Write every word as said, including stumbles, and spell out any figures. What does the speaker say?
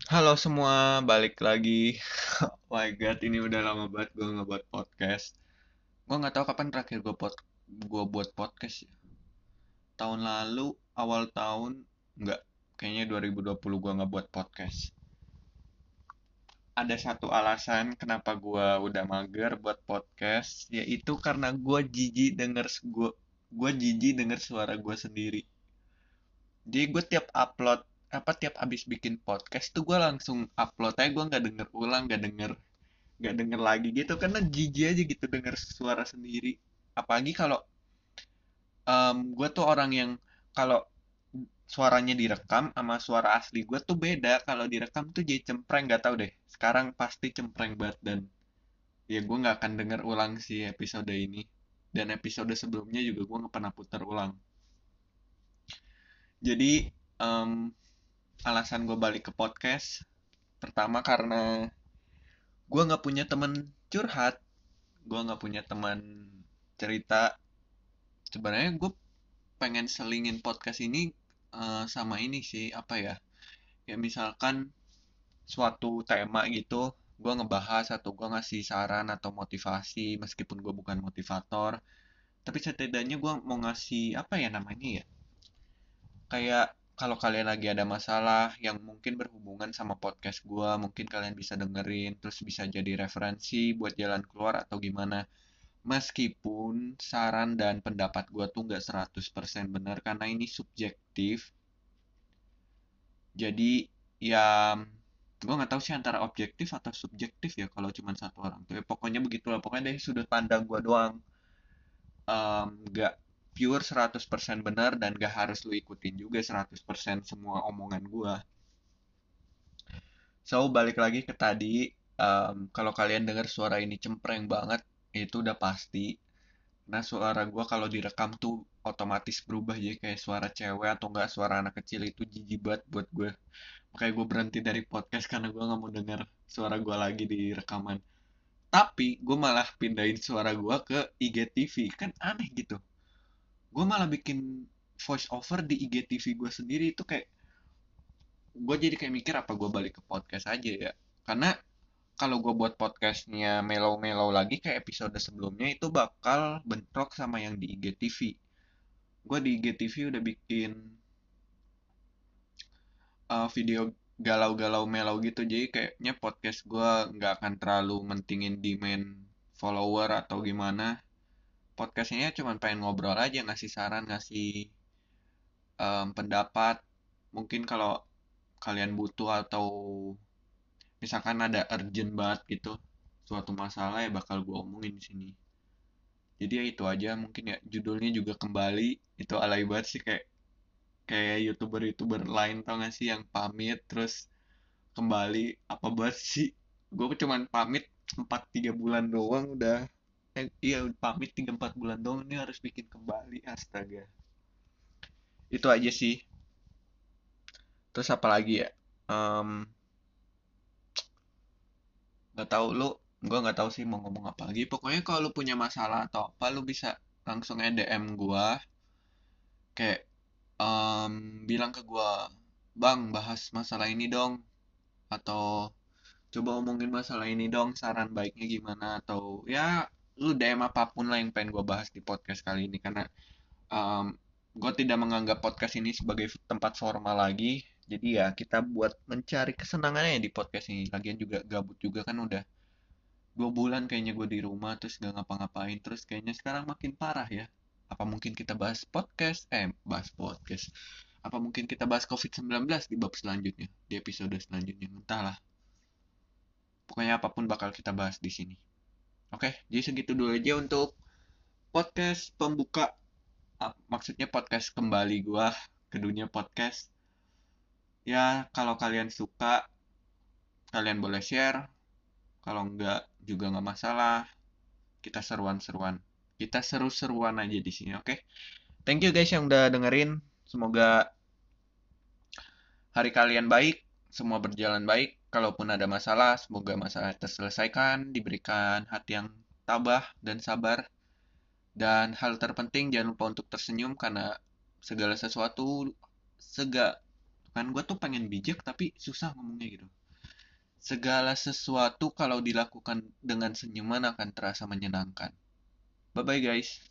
Halo semua, balik lagi. Oh my god, ini udah lama banget gue ngebuat podcast. Gue nggak tahu kapan terakhir gue pod gue buat podcast ya. Tahun lalu, awal tahun, nggak. Kayaknya dua ribu dua puluh gue nggak buat podcast. Ada satu alasan kenapa gue udah mager buat podcast, yaitu karena gue jijik denger gue gue jijik denger suara gue sendiri. Jadi gue tiap upload apa tiap abis bikin podcast tuh gue langsung upload aja, gue nggak denger ulang, nggak denger nggak denger lagi gitu karena jijik aja gitu denger suara sendiri. Apalagi kalau em, gue tuh orang yang kalau suaranya direkam sama suara asli gue tuh beda. Kalau direkam tuh jadi cempreng, nggak tahu deh, sekarang pasti cempreng banget. Dan ya gue nggak akan denger ulang sih episode ini, dan episode sebelumnya juga gue nggak pernah putar ulang. Jadi em, alasan gue balik ke podcast pertama karena gue nggak punya temen curhat, gue nggak punya teman cerita. Sebenarnya gue pengen selingin podcast ini eh, sama ini sih, apa ya, ya misalkan suatu tema gitu, gue ngebahas atau gue ngasih saran atau motivasi, meskipun gue bukan motivator, tapi setidaknya gue mau ngasih apa ya namanya ya, kayak kalau kalian lagi ada masalah yang mungkin berhubungan sama podcast gue, mungkin kalian bisa dengerin terus bisa jadi referensi buat jalan keluar atau gimana. Meskipun saran dan pendapat gue tuh nggak seratus persen benar karena ini subjektif. Jadi ya gue nggak tahu sih antara objektif atau subjektif ya kalau cuma satu orang tuh. Ya, pokoknya begitulah. Pokoknya dari sudut pandang gue doang. Em, Nggak pure seratus persen benar dan gak harus lu ikutin juga seratus persen semua omongan gue. So, balik lagi ke tadi. Em, kalau kalian dengar suara ini cempreng banget, itu udah pasti. Nah, suara gue kalau direkam tuh otomatis berubah jadi kayak suara cewek atau enggak suara anak kecil. Itu jijik banget buat gue. Makanya gue berhenti dari podcast karena gue nggak mau denger suara gue lagi di rekaman. Tapi gue malah pindahin suara gue ke I G T V. Kan aneh gitu. Gue malah bikin voice over di I G T V gue sendiri. Itu kayak, gue jadi kayak mikir apa gue balik ke podcast aja ya. Karena kalau gue buat podcastnya mellow-mellow lagi kayak episode sebelumnya, itu bakal bentrok sama yang di I G T V. Gue di I G T V udah bikin uh, video galau-galau melau gitu, jadi kayaknya podcast gue nggak akan terlalu mentingin demand follower atau gimana. Podcastnya cuma pengen ngobrol aja, ngasih saran, ngasih um, pendapat. Mungkin kalau kalian butuh atau misalkan ada urgent banget gitu suatu masalah, ya bakal gue omongin di sini. Jadi ya itu aja, mungkin ya judulnya juga kembali. Itu alay banget sih, kayak kayak youtuber-youtuber lain tau gak sih yang pamit terus kembali. Apa banget sih, gue cuman pamit empat tiga bulan doang udah, eh, iya pamit tiga empat bulan doang ini harus bikin kembali, astaga. Itu aja sih. Terus apa lagi ya, Em, nggak tahu lu, gue nggak tahu sih mau ngomong apa lagi. Pokoknya kalau lu punya masalah atau apa, lu bisa langsung aja D M gue, kayak em, bilang ke gue, bang bahas masalah ini dong, atau coba omongin masalah ini dong, saran baiknya gimana, atau ya lu D M apapun lah yang pengen gue bahas di podcast kali ini. Karena um, gue tidak menganggap podcast ini sebagai tempat formal lagi. Jadi ya kita buat mencari kesenangannya di podcast ini. Lagian juga gabut juga kan, udah dua bulan kayaknya gue di rumah terus gak ngapa-ngapain. Terus kayaknya sekarang makin parah ya. Apa mungkin kita bahas podcast? Eh, bahas podcast. Apa mungkin kita bahas covid sembilan belas di bab selanjutnya, di episode selanjutnya? Entahlah. Pokoknya apapun bakal kita bahas di sini. Oke, jadi segitu dulu aja untuk podcast pembuka. Ah, maksudnya podcast kembali gua ke dunia podcast. Ya, kalau kalian suka, kalian boleh share. Kalau enggak, juga nggak masalah. Kita seruan-seruan. Kita seru-seruan aja di sini, oke? Thank you guys yang udah dengerin. Semoga hari kalian baik, semua berjalan baik. Kalaupun ada masalah, semoga masalah terselesaikan, diberikan hati yang tabah dan sabar. Dan hal terpenting, jangan lupa untuk tersenyum karena segala sesuatu, sega, Kan gue tuh pengen bijak tapi susah ngomongnya gitu. Segala sesuatu kalau dilakukan dengan senyuman akan terasa menyenangkan. Bye bye guys.